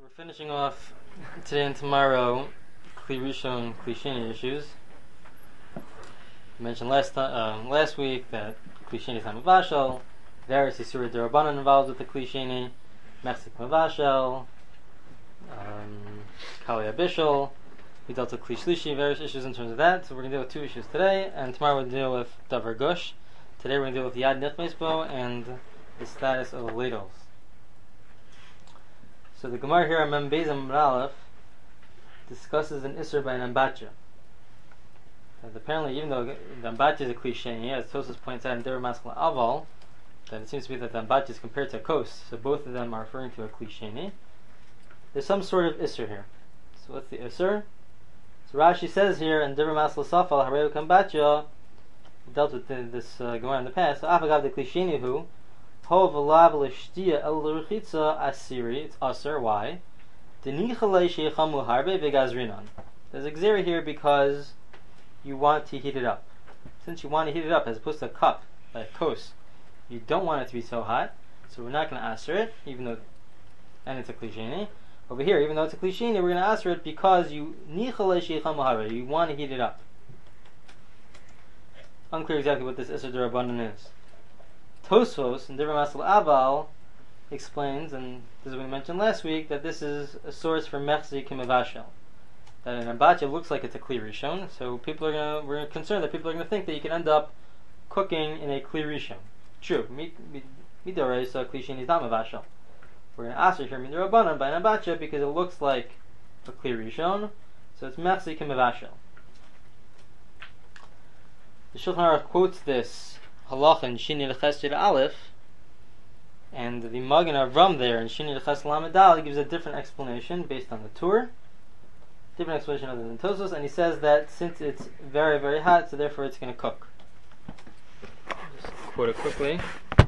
We're finishing off today and tomorrow Kli Rishon, Kli Sheni issues. I mentioned last week that Kli Sheni is Hamavashel, various Yisurim D'Rabbanan involved with the Kli Sheni, Mechzik Mavashel, Kali Abishal. We dealt with Kli Shlishi, various issues in terms of that. So we're going to deal with two issues today, and tomorrow we'll deal with Davar Gush. Today we're going to deal with Yad Nichmes Bo and the status of ladles. So the Gemara here on Mem Beis Amud Aleph discusses an Isser by an Ambatcha. And apparently, even though the Ambatcha is a Kli Sheni, as Tosfos points out in Devar Maskal Aval, that it seems to be that the Ambatcha is compared to a Kos, so both of them are referring to a Kli Sheni. There's some sort of Isser here. So what's the Isser? So Rashi says here in Devar Maskal Safal, Hareu Kambatcha, dealt with this Gemara in the past. So Afagav the Kli Sheni hu. Asiri, it's aser. Why? There's a gzera here because you want to heat it up. Since you want to heat it up as opposed to a cup, like a kos, you don't want it to be so hot, so we're not going to aser it, even though, and it's a Kli Sheni. Over here, even though it's a Kli Sheni, we're going to aser it because you want to heat it up. Unclear exactly what this Isser D'Rabbanan is. Tosfos in Devar Maskal Aval explains, and this is what we mentioned last week, that this is a source for Mechzik Mavashel. That an Ambatcha looks like it's a Kli Rishon, so we're concerned that people are going to think that you can end up cooking in a Kli Rishon. True, Midorei, so Kli Sheni is not Mavashel. We're going to ask here Midorabbanan by an Ambatcha because it looks like a Kli Rishon, so it's Mechzik Mavashel. The Shulchan Aruch quotes this Halach in Shini L'Ches Yud Aleph, and the Magen Avram there in Shini L'Ches Lamed Al gives a different explanation based on the Tur, different explanation other than Tosfos, and he says that since it's very, very hot, so therefore it's going to cook. Just quote it quickly.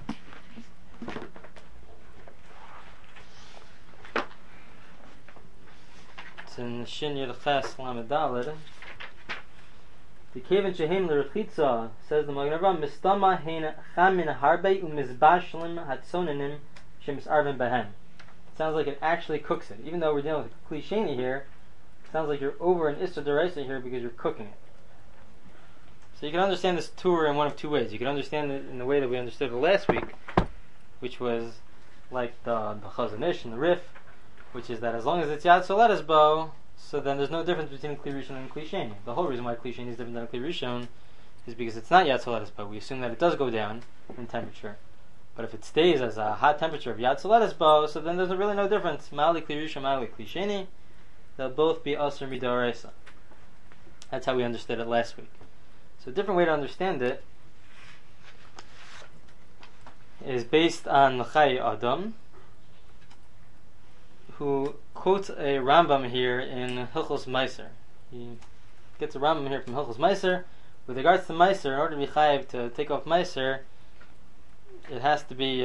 It's in Shini L'Ches Lamed Al. The Kevin Shehem L'Rechitza, says the Magen Avram, Mistama Hein Chamin Harbe Umizbashlim Hatzonenim Shemisarvim Behem. It sounds like it actually cooks it. Even though we're dealing with a Kli Sheni here, it sounds like you're over an Isser D'Oraisa here because you're cooking it. So you can understand this tour in one of two ways. You can understand it in the way that we understood it last week, which was like the Chazon Ish and the Rif, which is that as long as it's Yad Soledes Bo, so then there's no difference between Kli Rishon and Kli Sheni. The whole reason why Kli Sheni is different than a Kli Rishon is because it's not Yad Soledes, but we assume that it does go down in temperature. But if it stays as a hot temperature of Yad Soledes Bo, so then there's really no difference. Ma'ali Kli Rishon, Ma'ali Kli Sheni, they'll both be Aser Midoraisa. That's how we understood it last week. So a different way to understand it is based on Chai Adam, who quotes a Rambam here in Hilchos Meiser. He gets a Rambam here from Hilchos Meiser. With regards to Meiser, in order to be chayiv to take off Meiser, it has to be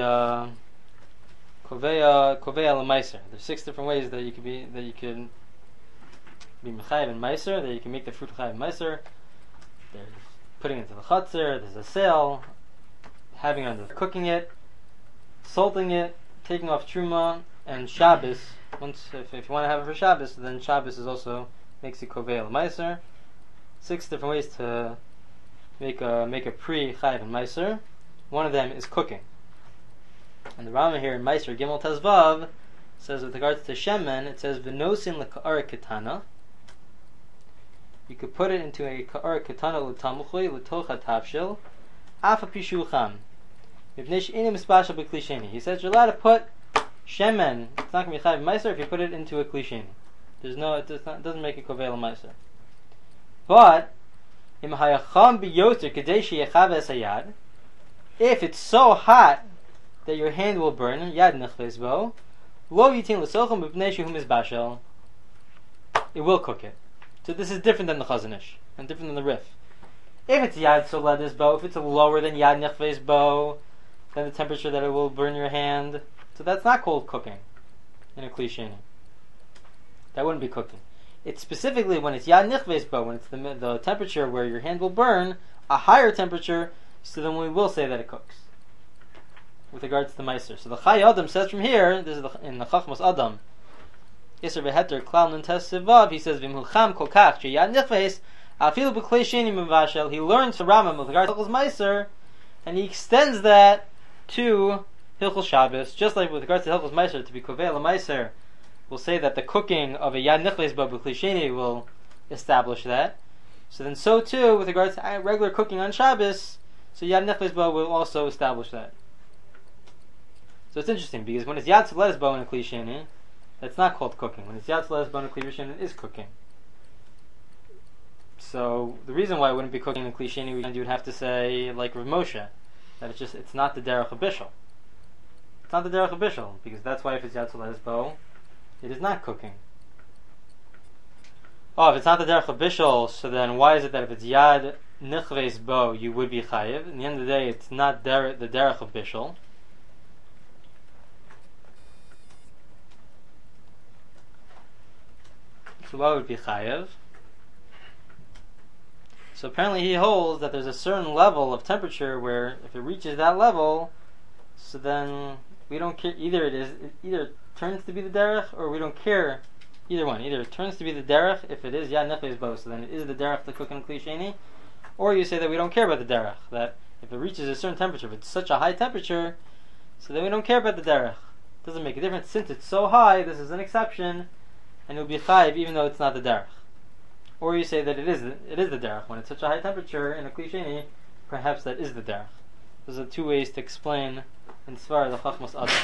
koveya l'Meiser. There's 6 different ways that you could be mechayiv in Meiser, that you can make the fruit chayiv Meiser. There's putting it into the chutzner, there's a sale, having it under, cooking it, salting it, taking off truma, and Shabbos. Once, if you want to have it for Shabbos, then Shabbos is also makes it koveya l'Meiser. 6 different ways to make a pre-chayiv in Meiser. One of them is cooking. And the Rama here in Meiser Gimel Tezvav says with regards to shemen, it says v'nosin l'ka'ara ketana. You could put it into a ka'ara ketana l'tamuchui l'tocha tavshil afa pishucham mipnei she'enim mispashal b'kli sheni. He says you're allowed to put shemen. It's not going to be chayiv meiser if you put it into a Kli Sheni. It doesn't make it koveya l'meiser. But im hayacham biyoter kadei sheyechav es hayad, if it's so hot that your hand will burn, yad nechves bo, lo yitin l'socham b'pnei shehu mizbashel, it will cook it. So this is different than the Chazon Ish and different than the Rif. If it's yad soledes bo, if it's lower than yad nechves bo, then the temperature that it will burn your hand, so that's not called cooking in a Kli Sheni. That wouldn't be cooking. It's specifically when it's Yad Nichves Bo, when it's the temperature where your hand will burn, a higher temperature, so then we will say that it cooks. With regards to Meiser. So the Chai Adam says from here, this is in the Chachmas Adam, Iser v'heter klal nuntes sivav. He says v'imhucham kol kach sheyad nichves afilu b'klei sheni mevashel. He learns from Rambam with regard to Hilchos Meiser, and he extends that to Hilchos Shabbos, just like with regards to Hilchos Meiser to be kovei l'meiser. We'll say that the cooking of a yad nichves bo b'klei sheni will establish that. So then, so too with regards to regular cooking on Shabbos, so yad nichves bo will also establish that. So it's interesting because when it's yad tzeles bo in a kli sheni, that's not called cooking. When it's yad tzeles bo in a kli rishon, it is cooking. So the reason why it wouldn't be cooking in kli sheni, you would have to say like Rav Moshe, that it's not the derech of bishul. It's not the derech of bishul because that's why if it's yad tzeles bo, it is not cooking. Oh, if it's not the derech of bishul, so then why is it that if it's yad nichves bo, you would be chayiv? In the end of the day, it's not the derech of bishul. So why would it be chayiv? So apparently he holds that there's a certain level of temperature where if it reaches that level, so then we don't care. It either turns to be the derech, or we don't care. Either one. Either it turns to be the derech if it is yad nechves bo, so then it is the derech to cook in kli sheni, or you say that we don't care about the derech. That if it reaches a certain temperature, if it's such a high temperature, so then we don't care about the derech. It doesn't make a difference since it's so high. This is an exception, and it will be chayiv even though it's not the derech. Or you say that it is the derech. When it's such a high temperature in a kli sheni, perhaps that is the derech. Those are two ways to explain in Svar the Chachmas Adam.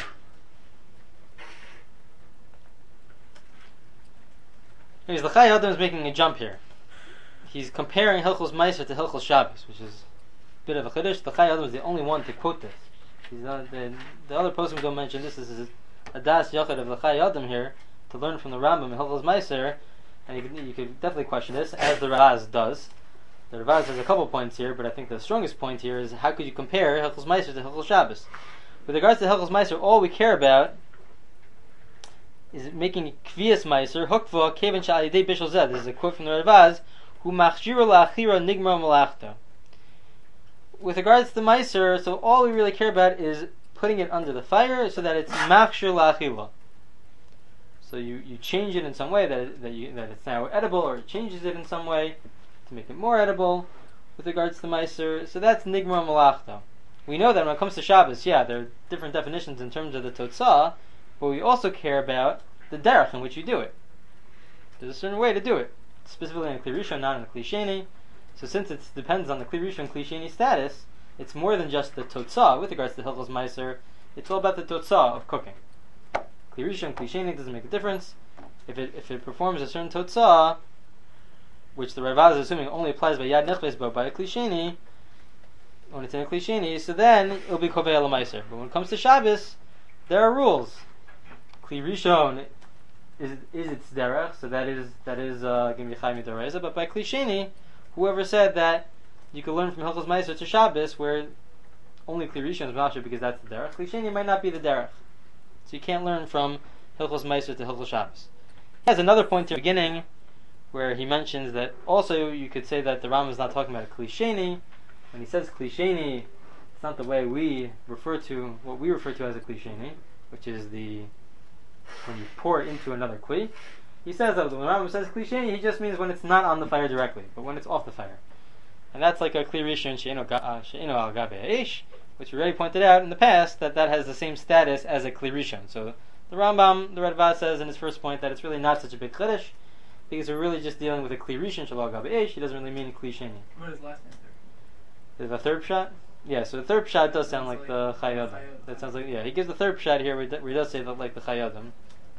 Anyways, the Chai Adam is making a jump here. He's comparing Hilchos Meiser to Hilchos Shabbos, which is a bit of a chiddush. The Chai Adam is the only one to quote this. The other poskim don't mention this. This is a das yachid of the Chai Adam here to learn from the Rambam in Hilchos Meiser. And you could definitely question this, as the Ravaz does. The Ravaz has a couple points here, but I think the strongest point here is how could you compare Hilchos Meiser to Hilchos Shabbos? With regards to Hilchos Meiser, all we care about is making Kviyas Meiser, Hukva, Kevin Sha'alidei Bishul Zed. This is a quote from the Ravaz, Hu machshira la'achira nigma malachta. With regards to Meiser, so all we really care about is putting it under the fire so that it's machshir la'achila. So you change it in some way that it's now edible, or it changes it in some way to make it more edible with regards to Meiser. So that's Nigmar Malachta. We know that when it comes to Shabbos, there are different definitions in terms of the Totzah, but we also care about the derech in which you do it. There's a certain way to do it, specifically in a Kli Rishon, not in a Kli Sheni. So since it depends on the Kli Rishon, Kli Sheni status, it's more than just the Totzah with regards to Hilchos Meiser. It's all about the Totzah of cooking. Kli Rishon, Kli Sheni doesn't make a difference. If it performs a certain Totzah, which the Ravaz is assuming only applies by Yad Nechves, but by a Kli Sheni, when it's in a Kli Sheni, so then it'll be Kovei L'Meiser. But when it comes to Shabbos, there are rules. Kli Rishon is its derech, so that is going to be Chayim D'Oraisa. But by Kli Sheni, whoever said that you could learn from Hilchos Meiser to Shabbos, where only Kli Rishon is Mashah because that's the derech, Kli Sheni might not be the derech. So you can't learn from Hilchos Meiser to Hilchos Shabbos. He has another point here at the beginning where he mentions that also you could say that the Rambam is not talking about a Kli Sheni. When he says Kli Sheni, it's not the way we refer to what we refer to as a Kli Sheni, which is when you pour it into another Kli. He says that when the Rambam says Kli Sheni, he just means when it's not on the fire directly, but when it's off the fire. And that's like a Kli Rishon She'eno al Gabe Eish, which we already pointed out in the past that has the same status as a Kli Rishon. So the Rambam, the Radbaz says in his first point that it's really not such a big chiddush because we're really just dealing with a Kli Rishon Shelo Gabe Eish. He doesn't really mean a Kli Sheni. What is last answer? Is the third shot? Yeah, so the third shot does sound like the Chayyim. That sounds like, he gives the third shot here where he does say that like the Chayyim.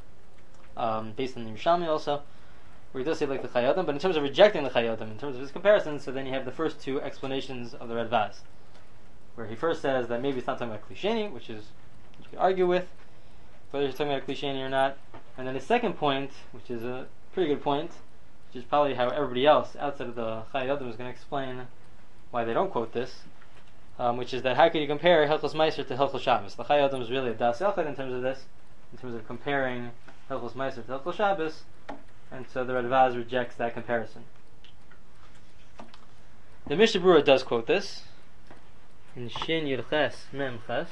Based on the Yerushalmi also, where he does say like the Chayyim, but in terms of rejecting the Chayyim, in terms of his comparison, so then you have the first two explanations of the Radbaz, where he first says that maybe it's not talking about Kli Sheni, which is, you could argue with, whether he's talking about Kli Sheni or not. And then his second point, which is a pretty good point, which is probably how everybody else outside of the Chayyim is going to explain why they don't quote this, which is that how could you compare Hilchos Meiser to Hilchos Shabbos? The Chayyim is really a das yachid in terms of this, in terms of comparing Hilchos Meiser to Hilchos Shabbos, and so the Radbaz rejects that comparison. The Mishnah Berurah does quote this in Shin Yud Ches Mem Ches.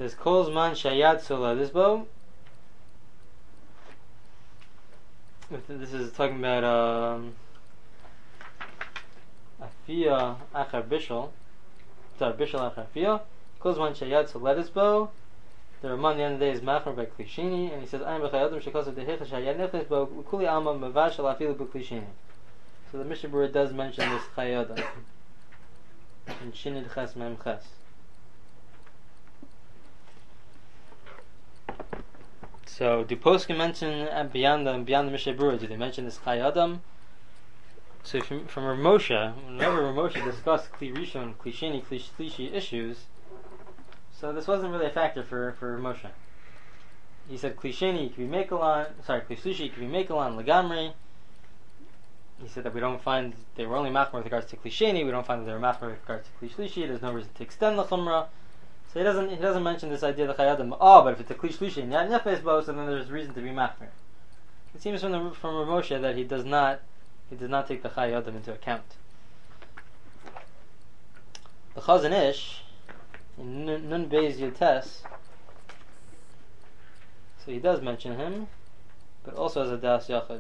says Kol Zman Shayad Soladisbo. This is talking about Afia Achar Bishul. Bishul Achar Afia. Kol Zman Shayad Soladisbo. The Ramon at the end of the day is Machmer by Klishini, and he says Ayin B'Chayadim Shekosav Dehicha Shayad Nechlisbo Kuli Alma Mavashal Afilu B'Klishini. So the Mishnah Berurah does mention this Chayadam in Shinid Ches Mem Ches. So do poskim mention beyond the Mishnah Berurah? Do they mention this Chayadam? So from Rav Moshe, whenever Rav Moshe discussed Kli Rishon, Kli Sheni, Kli Shlishi issues, so this wasn't really a factor for Moshe. He said Kli Sheni could be Mekalon, Kli Shlishi could be Mekalon, Lagamri. He said that we don't find they were only machmer with regards to Kli Sheni. We don't find that they were machmer with regards to Kli Shlishi. There's no reason to extend the chumrah. So he doesn't mention this idea of the Chayadim. Oh, but if it's a Kli Shlishi and Yad Nefes Bo, so then there's reason to be machmer. It seems from Rav Moshe that he does not take the Chayadim into account. The Chazon Ish in Nun Beis Yotes, so he does mention him, but also as a Das Yachid.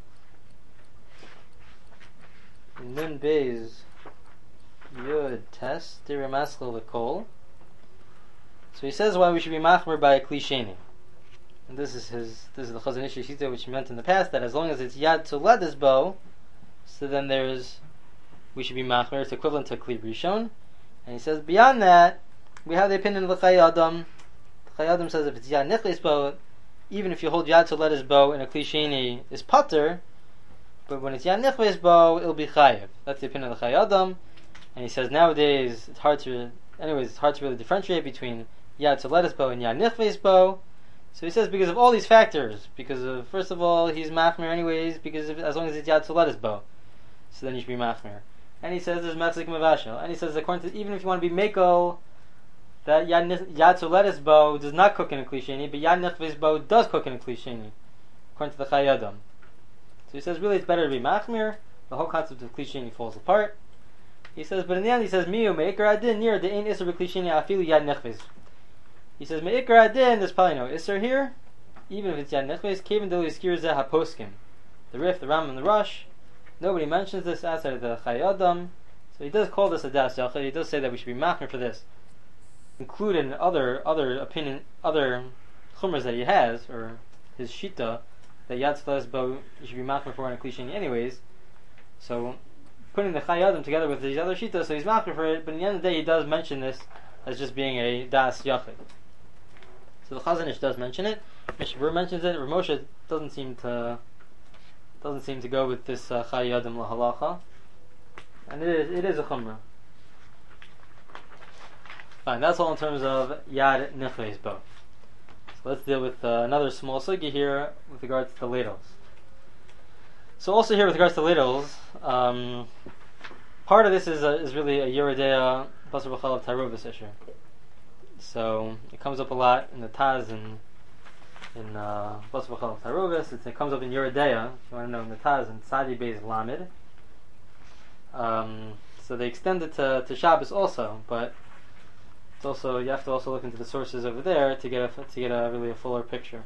In Nun Beis Yod Tes Dira Maskal L'Kol. So he says why we should be machmer by a Kli Sheni, and this is the Chazon Ish Shita, which meant in the past that as long as it's Yad Toledis Bo, so then we should be machmer. It's equivalent to Kli Rishon, and he says beyond that we have the opinion of the Chayadam. The Chayadam says if it's Yad Nechlis Bo, even if you hold Yad Toledis Bo in a Kli Sheni is pater. But when it's Yad Nechves Bo, it'll be Chayev. That's the opinion of the Chayadam. And he says nowadays it's hard to really differentiate between Yad Toledis Bo and Yad Nechves Bo. So he says because of all these factors, because of, first of all, he's machmer anyways, because as long as it's Yad Toledis Bo, so then you should be machmer. And he says there's Matzik Mavashal. And he says according to, even if you want to be Meko, that Yad Toledis Bo does not cook in a Kli Sheni, but Yad Nechves Bo does cook in a Kli Sheni, according to the Chayadam. So he says really it's better to be machmir. The whole concept of Kli Sheni falls apart. He says, but in the end he says miu meikar adin near the ein iser b'Kli Sheni afilu Yad Nechves. He says meikar adin there's probably no iser here, even if it's Yad Nechves. Kevin deli skir zeh haposkim. The Rif, the Ram, and the Rush. Nobody mentions this outside of the Chayadam. So he does call this a das yachid. He does say that we should be machmir for this, included in other chumras that he has, or his shita, that Yad Toledis Bo you should be machmer for in a Kli Sheni anyways. So putting the Chayadim together with these other shitas, so he's machmer for it. But in the end of the day, he does mention this as just being a das yachid. So the Chazon Ish does mention it. Mishnah Berurah mentions it. Rav Moshe doesn't seem to go with this Chayadim lahalacha, and it is a chumrah. Fine, that's all in terms of Yad Nechves Bo. So let's deal with another small sugya here with regards to the ladles. So also here with regards to ladles, part of this is really a Yeridea Basar B'Chalav Tarovis issue. So it comes up a lot in the Taz and in Basar B'Chalav Tarovis. It comes up in Yeridea, if you want to know, in the Taz and Sadi Beis Lamed. So they extend it to Shabbos also, but it's also, you have to also look into the sources over there to get a really fuller picture.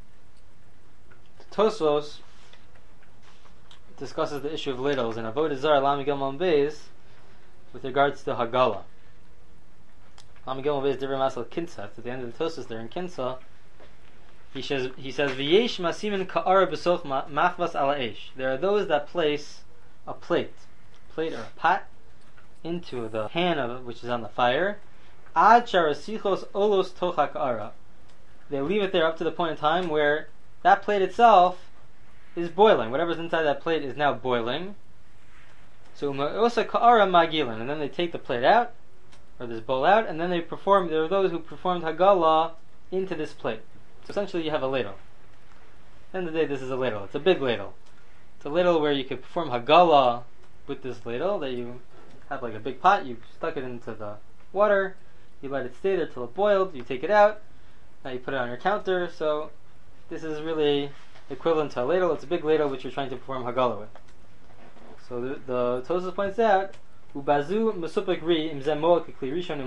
Tosfos discusses the issue of ladles in Avodah Zarah Lam Gimel Beis with regards to Hagala. Lam Gimel Beis Divrei Masal Kinsa. At the end of the Tosfos there in Kinsa, he says V'yesh masimin ka'ara b'soch machvas ala eish. There are those that place a plate or a pot into the pan of which is on the fire. Ad sharasichos olos tocha ka'ara. They leave it there up to the point in time where that plate itself is boiling. Whatever's inside that plate is now boiling. So ma'osa ka'ara magilin, and then they take the plate out, or this bowl out, and then there are those who performed Hagala into this plate. So essentially you have a ladle. At the end of the day, this is a ladle. It's a big ladle. It's a ladle where you could perform Hagala with this ladle, that you have like a big pot, you stuck it into the water, you let it stay there till it boiled, you take it out, now you put it on your counter. So this is really equivalent to a ladle. It's a big ladle which you're trying to perform Hagala with. So the Tosfos points out, Ubazu mesupek ri im zemoa kekli rishon imlav.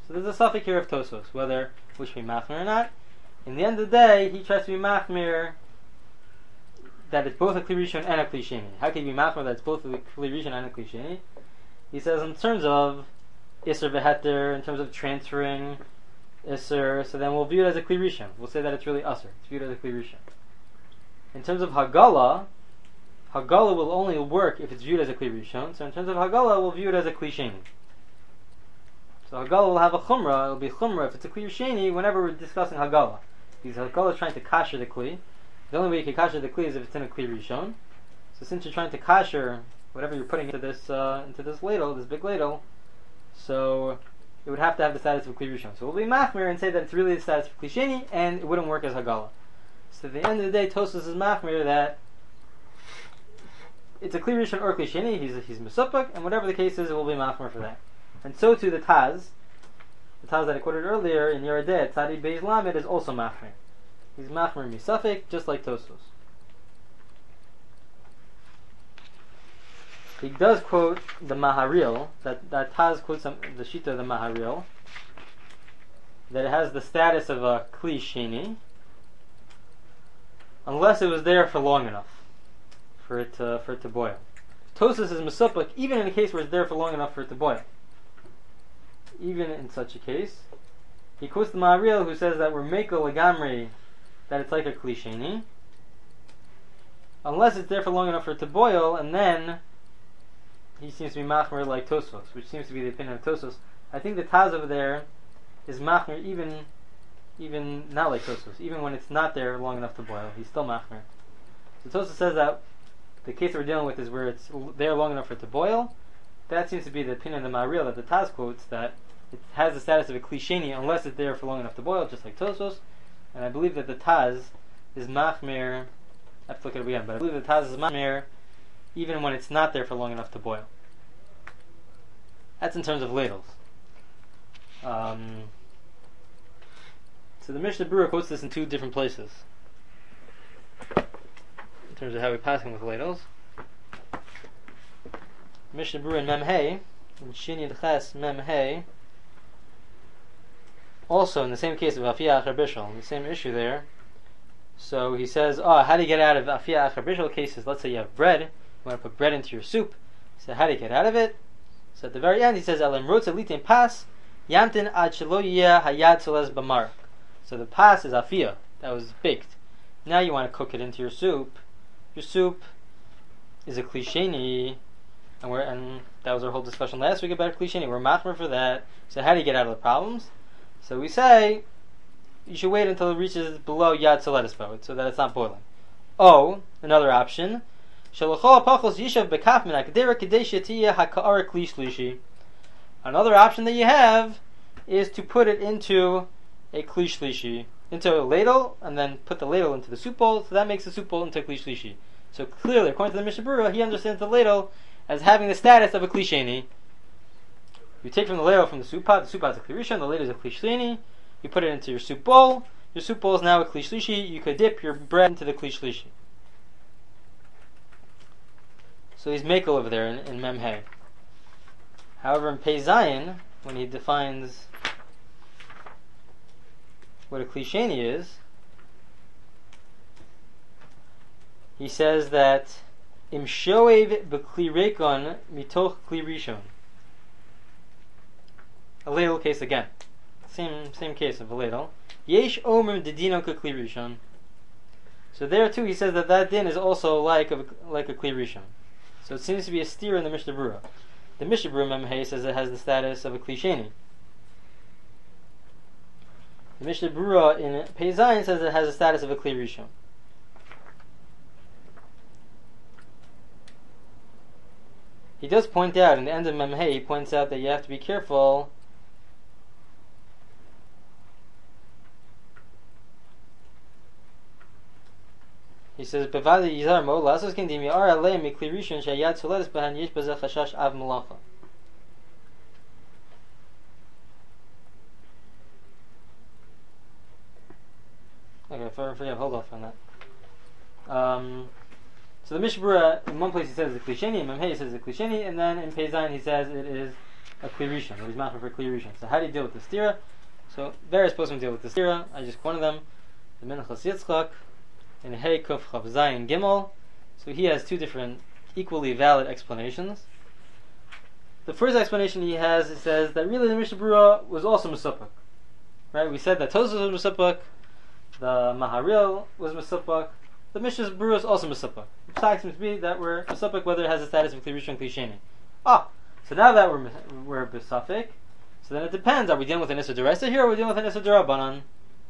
So there's a suffix here of Tosos, whether we should be machmir or not. In the end of the day, he tries to be machmir that it's both a Kli Rishon and a Kli Sheni. How can you be machmir that it's both a Kli Rishon and a Kli Sheni? He says in terms of Isser v'heter, in terms of transferring Isser, so then we'll view it as a Kli Rishon. We'll say that it's really Usser. It's viewed as a Kli Rishon. In terms of Hagala will only work if it's viewed as a Kli Rishon. So in terms of Hagala, we'll view it as a Kli Sheni. So Hagala will have a Chumrah. It'll be Chumrah if it's a Kli Sheni whenever we're discussing Hagala. Because Hagala is trying to kasher the Kli. The only way you can kasher the Kli is if it's in a Kli Rishon. So since you're trying to kasher whatever you're putting into this ladle, this big ladle, so it would have to have the status of Kli Rishon. So we'll be machmir and say that it's really the status of Kli Sheni, and it wouldn't work as Hagala. So at the end of the day, Tosfos is machmir that it's a Kli Rishon or Kli Sheni. He's mesupek, and whatever the case is, it will be machmir for that. And so too the Taz that I quoted earlier in Yerodeh, Tzadi Beis Lamed, is also machmir. He's machmir misafik, just like Tosfos. He does quote the Maharil, that Taz quotes the Shita of the Maharil, that it has the status of a Kli Sheni, unless it was there for long enough for it to boil. Tosfos is mesupek even in a case where it's there for long enough for it to boil. Even in such a case, he quotes the Maharil who says that we're meiko legamri, that it's like a Kli Sheni, unless it's there for long enough for it to boil, and then he seems to be machmir like Tosfos, which seems to be the opinion of Tosfos. I think the Taz over there is machmir even not like Tosfos. Even when it's not there long enough to boil, he's still machmir. So Tosfos says that the case we're dealing with is where it's there long enough for it to boil. That seems to be the opinion of the Maharil that the Taz quotes, that it has the status of a Kli Sheni unless it's there for long enough to boil, just like Tosfos. And I believe that the Taz is machmir. I have to look at it again, but I believe the Taz is machmir even when it's not there for long enough to boil. That's in terms of ladles. So the Mishnah Berurah quotes this in two different places in terms of how we pass with ladles. Mishnah Berurah in Mem Hey, in Shin Yud Ches Mem Hey, also in the same case of Afiyah Achar Bishul, in the same issue there. So he says, how do you get out of Afiyah Achar Bishul cases? Let's say you have bread, you want to put bread into your soup. So how do you get out of it? So at the very end he says, Elim Rotza Litin Pas, Yamtin Ad Shelo Yeh Hayad Tzelez B'Mark. So the pas is Afiyah, that was baked. Now you want to cook it into your soup. Your soup is a Kli Sheni, and that was our whole discussion last week about a Kli Sheni. We're machmir for that. So how do you get out of the problems? So we say you should wait until it reaches below Yad Tzeledis Bo, so that it's not boiling. Another option. Another option that you have is to put it into a Kli Shlishi, into a ladle, and then put the ladle into the soup bowl, so that makes the soup bowl into a Kli Shlishi. So clearly, according to the Mishnah Berurah, he understands the ladle as having the status of a Kli Sheni. You take from the ladle from the soup pot is a Kli Rishon, the ladle is a Kli Sheni, you put it into your soup bowl is now a Kli Shlishi, you could dip your bread into the Kli Shlishi. So he's Mekel over there in Mem Hey. However, in Pei Zayin, when he defines what a Kli Sheni is, he says that Im shoev b'kli rekon mitoch Kli Rishon. A ladle case again. Same case of a ladle. Yesh omer dedino k'Kli Rishon. So there too he says that din is also like a Kli Rishon. So it seems to be a steer in the Mishnah Berurah. The Mishnah Berurah Mem Hey says it has the status of a Kli Sheni. The Mishnah Berurah in Pei Zayin says it has the status of a Kli Rishon. He does point out in the end of Mem Hey, he points out that you have to be careful. He says, "Bevadi yizar mo lasos kendim yar alei mikli rishon shayad soledes behan yesh bazeh chashash av malacha." Okay, forget. Hold off on that. So the Mishnah Berurah, in one place he says it's a Kli Sheni, in Mem Hey he says it's a Kli Sheni, and then in Pei Zayin he says it is a Kli Rishon, or he's machmer for Kli Rishon. So how do you deal with the stira? So various poskim deal with the stira. I just one of them, the Minchas Yitzchak, in Hey Kuf Chav Zayin Gimel. So he has two different equally valid explanations. The first explanation he has, it says that really the Mishnah Berurah was also Mesuppak. Right? We said that Tosfos was Mesuppak, the Maharil was Mesuppak, the Mishnah Berurah is also Mesuppak. The fact seems to be that we're Mesuppak whether it has the status of Kli Rishon, Kli Sheni. So now that we're Besafik, so then it depends. Are we dealing with an Issa D'Oraisa here, or are we dealing with an Issa D'Rabbanan?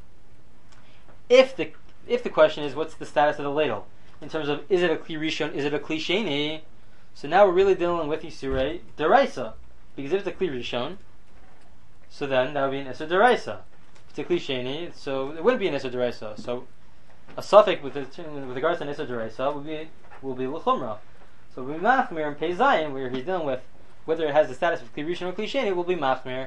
If the question is what's the status of the ladle in terms of is it a Kli Rishon, is it a Kli Sheni? So now we're really dealing with Yisurei D'Oraisa, because if it's a Kli Rishon, so then that would be an Issa D'Oraisa. If it's a Kli Sheni, so it wouldn't be an Issa D'Oraisa. So a suffix with regards to an Issa D'Oraisa will be L'chumra. So we'll be Machmir in Pei Zayin, where he's dealing with whether it has the status of Kli Rishon or Kli Sheni, it will be Machmir.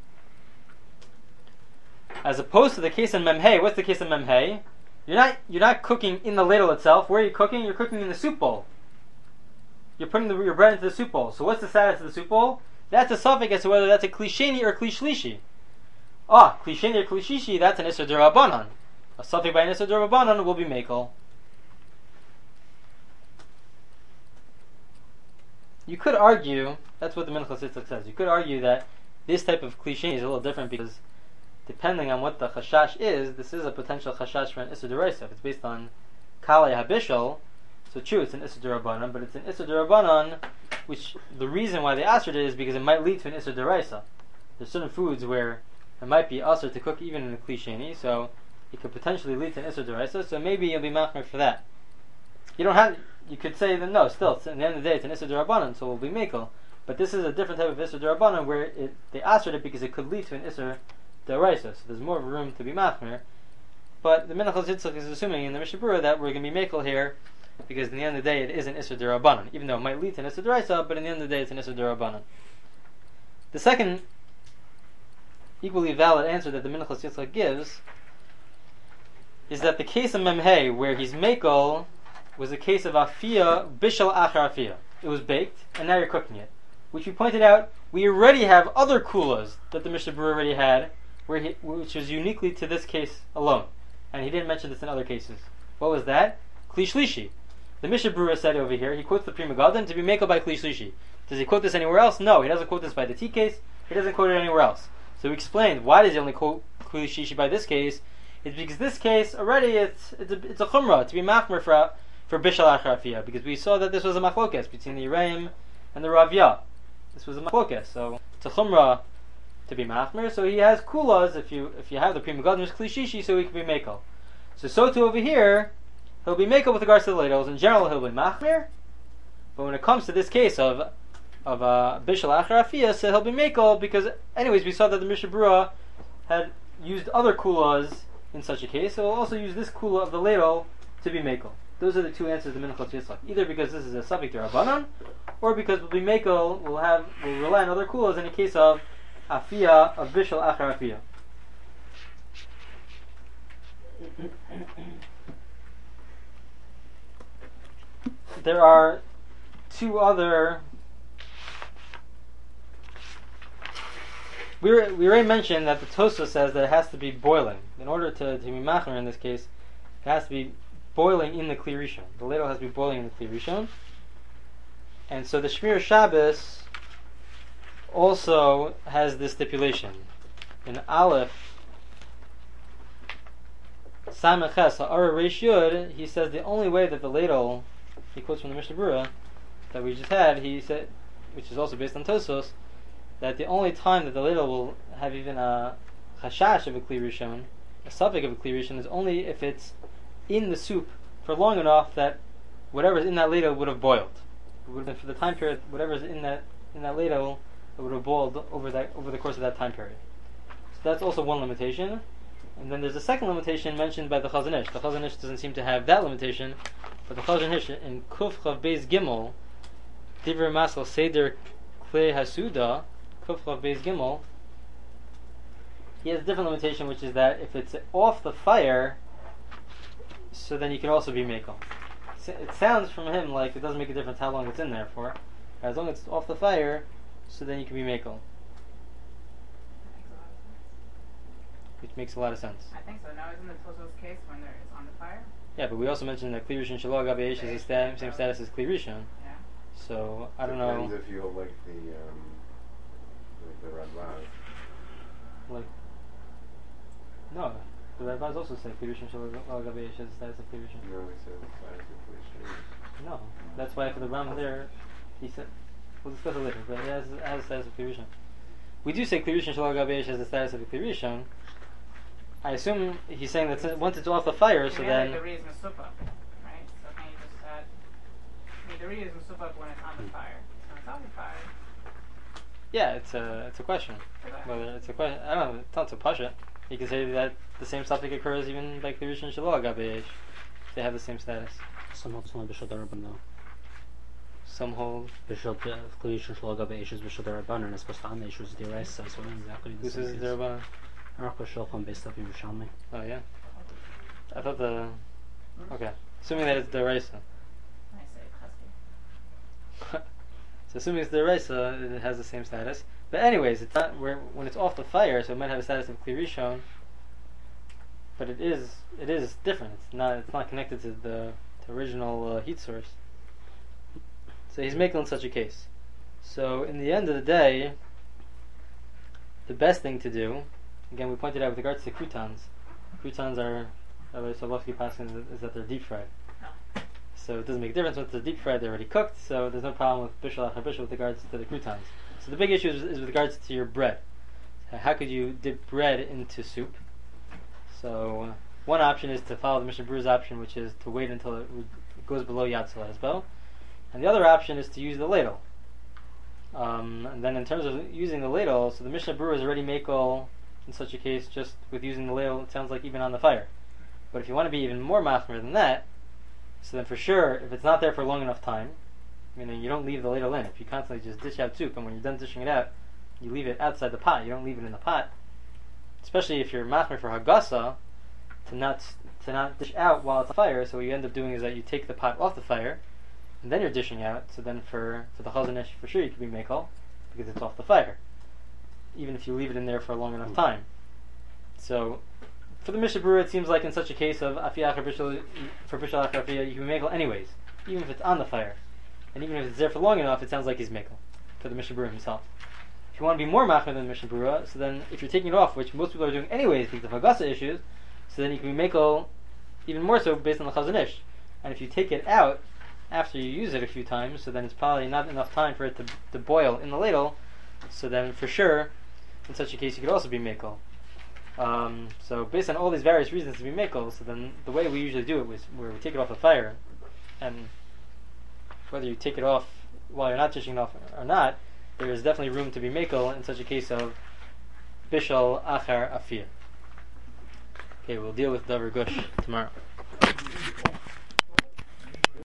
As opposed to the case in Memhei. What's the case in Memhei? You're not cooking in the ladle itself. Where are you cooking? You're cooking in the soup bowl. You're putting your bread into the soup bowl. So what's the status of the soup bowl? That's a suffix as to whether that's a Kli Sheni or Kli Shlishi. Kli Sheni or Kli Shlishi, that's an Issa D'Rabbanan. A suffix by an Issa D'Rabbanan will be Mekel. You could argue, that's what the Minchas Yitzchak says, you could argue that this type of Kli Sheni is a little different because depending on what the chashash is, this is a potential chashash for an Issa D'Oraisa. If it's based on Kalei HaBishol, so true, it's an Issa D'Rabbanan, but it's an Issa D'Rabbanan, which the reason why they asked it is because it might lead to an Issa D'Oraisa. There's certain foods where it might be usher to cook even in a Kli Sheni, so it could potentially lead to an Issa D'Oraisa, so maybe you'll be machmer for that. You could say that no, still, at the end of the day, it's an Issa D'Rabbanan, so it will be Mekel. But this is a different type of Issa D'Rabbanan where they answered it because it could lead to an Issa D'Oraisa, so there's more room to be machmer. But the Minchas Yitzchak is assuming in the Mishnah Berurah that we're going to be Mekel here because in the end of the day it is an Issa D'Rabbanan, even though it might lead to an Issa D'Oraisa, but in the end of the day it's an Issa D'Rabbanan. The second equally valid answer that the Minchas Yitzchak gives is that the case of Memhei where he's Mekel was a case of Afiyah Bishal Achar Afiyah. It was baked, and now you're cooking it. Which we pointed out, we already have other kulas that the Mishnah Berurah already had, which was uniquely to this case alone. And he didn't mention this in other cases. What was that? Kli Shlishi. The Mishnah Berurah said over here, he quotes the Pri Megadim to be Mekel by Kli Shlishi. Does he quote this anywhere else? No, he doesn't quote this by the T case. He doesn't quote it anywhere else. So we explained why does he only quote Kli Shlishi by this case? It's because this case already it's a chumrah to be machmer for Bishal Achar Afiyah, because we saw that this was a machlokes between the Yiraim and the Ravya. This was a machlokes, so it's a chumrah to be machmer. So he has kulas if you have the Pri Megadim Kli Shlishi, so he can be mekel. So too over here, he'll be mekel with regards to the ladles. In general, he'll be machmer, but when it comes to this case of Bishal Achar Afiyah, so he'll be mekel because, anyways, we saw that the Mishnah Berurah had used other kulas in such a case, so we'll also use this kula of the ladle to be mekel. Those are the two answers to Minchas Yitzchak. Either because this is a suffix D'Rabbanan, or because we'll be mekel, we'll rely on other kulas in the case of Afiyah, of Bishal Achar Afiyah. There are two other. We already mentioned that the Tosfos says that it has to be boiling. In order to be machmer in this case, it has to be boiling in the Kli Rishon. The ladle has to be boiling in the Kli Rishon. And so the Shmir Shabbos also has this stipulation. In Aleph, Samech Ches, Ha'ara Reish Yud, he says the only way that the ladle, he quotes from the Mishnah Berurah that we just had, he said, which is also based on Tosfos, that the only time that the ladle will have even a chashash of a Kli Rishon, a suffix of a Kli Rishon, is only if it's in the soup for long enough that whatever's in that ladle would have boiled. It would have been for the time period, whatever's in that ladle, it would have boiled over the course of that time period. So that's also one limitation. And then there's a second limitation mentioned by the Chazon Ish. The Chazon Ish doesn't seem to have that limitation, but the Chazon Ish in Kuf Chav Beis Gimel, Divrei Masel Seder Klei Hasuda, Kuf Chav Beis Gimel, he has a different limitation, which is that if it's off the fire, so then you can also be mekel. It sounds from him like it doesn't make a difference how long it's in there for. As long as it's off the fire, so then you can be mekel. which makes a lot of sense. I think so. Now, isn't the Tosfos case when there is on the fire? Yeah, but we also mentioned that Kli Rishon Shelo Gabe Eish is the same status as Kli Rishon. Yeah. So I don't know. Depends if you hold like the Radbaz. Like, no, the rabbis also say Kli Rishon Shelo Gabe Eish is the status of Kli Rishon. No, he said the status of Kli Rishon. No, that's why for the Ram there, he said. We'll discuss it later, but it has the status of Kli Rishon. We do say Kli Rishon Shelo Gabe Eish has the status of a Kli Rishon. I assume he's saying that once it's off the fire, so then. The Ri is Mesupach, right? So can you just add? The Ri is Mesupach when it's on the fire. So when it's on the fire. Yeah, it's a question. Whether it's a question, I don't know. It's not so pasha. You can say that the same topic occurs even by Kli Rishon Shelo Gabe Eish. They have the same status. Some hold it's only Bishul Daraban though. Some hold. Bishul Kli Rishon Shelo Gabe Eish is Bishul Daraban, and it's supposed to on the Eish is the Reisa, so exactly the This same. is Daraban. Aruch Shulchan based up in Yerushalmi. Oh yeah. I thought the. Okay, assuming that it's Deraisa. I say Chesky. So assuming it's Deraisa, it has the same status. But anyways, it's not when it's off the fire, so it might have a status of Kli Rishon. But it is different. It's not connected to the original heat source. So he's making such a case. So in the end of the day, the best thing to do, again we pointed out with regards to croutons. Croutons are, Rabbi Solovsky passing is that they're deep fried. So it doesn't make a difference once they're deep fried; they're already cooked. So there's no problem with bishul achar bishul with regards to the croutons. So the big issue is with regards to your bread. How could you dip bread into soup? So one option is to follow the Mishnah Berurah's option, which is to wait until it goes below Yad Salazbo, and the other option is to use the ladle. And then in terms of using the ladle, so the Mishnah Berurah is already makel in such a case just with using the ladle. It sounds like even on the fire. But if you want to be even more machmir than that, so then for sure, if it's not there for a long enough time, meaning you don't leave the ladle in. If you constantly just dish out soup, and when you're done dishing it out, you leave it outside the pot. You don't leave it in the pot. Especially if you're machmir for hagasa, to not dish out while it's on fire. So what you end up doing is that you take the pot off the fire, and then you're dishing out. So then for the chazon ish, for sure you can be mekel because it's off the fire, even if you leave it in there for a long enough time. So for the Mishnah Berurah, it seems like in such a case of afiyah achar bishul, for bishul achar afiyah, you can be mekel anyways, even if it's on the fire, and even if it's there for long enough, it sounds like he's mekel for the Mishnah Berurah himself. If you want to be more machmir than the Mishnah Berurah, so then if you're taking it off, which most people are doing anyways because of hagasa issues, so then you can be mekel even more so based on the chazon ish. And if you take it out after you use it a few times, so then it's probably not enough time for it to boil in the ladle. So then for sure, in such a case, you could also be mekel. So based on all these various reasons to be mekel, so then the way we usually do it was where we take it off the fire, and whether you take it off while you're not dishing it off or not, there is definitely room to be mekel in such a case of bishul achar afiyah. Okay, we'll deal with davar gush tomorrow.